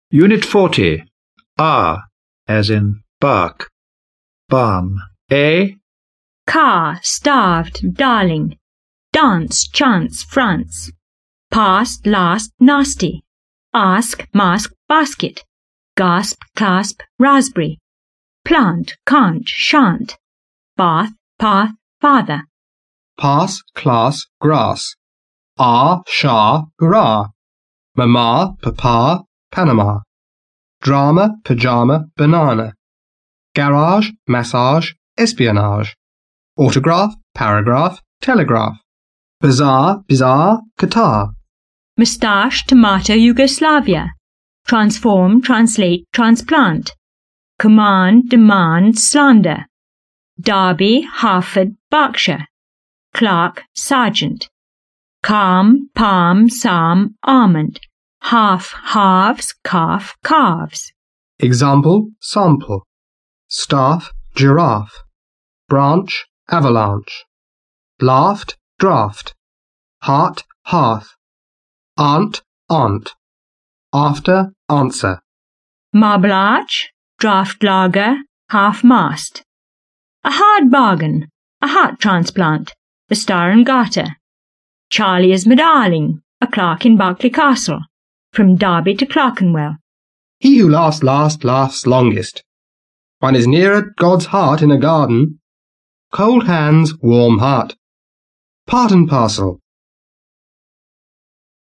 Unit 40. R, as in bark. Barn. A. Car, starved, darling. Dance, chance, France. Past, last, nasty. Ask, mask, basket. Gasp, clasp, raspberry. Plant, can't, shan't. Bath, path, father. Pass, class, grass. Shah, hurrah. Mama, papa, Panama. Drama, pajama, banana. Garage, massage, espionage. Autograph, paragraph, telegraph. Bazaar, bizarre, Qatar. Moustache, tomato, Yugoslavia. Transform, translate, transplant. Command, demand, slander. Derby, Hartford, Berkshire. Clerk, sergeant. Calm, palm, psalm, almond. Half, halves, calf, calves. Example, sample. Staff, giraffe. Branch, avalanche. Laughed, draft. Heart, hearth. Aunt, aunt. After, answer. Marble arch, draft lager, half-mast. A hard bargain, a heart transplant, the Star and Garter. Charlie is my darling, a clerk in Berkeley Castle, from Derby to Clerkenwell. He who laughs last laughs longest. One is nearer God's heart in a garden. Cold hands, warm heart. Part and parcel.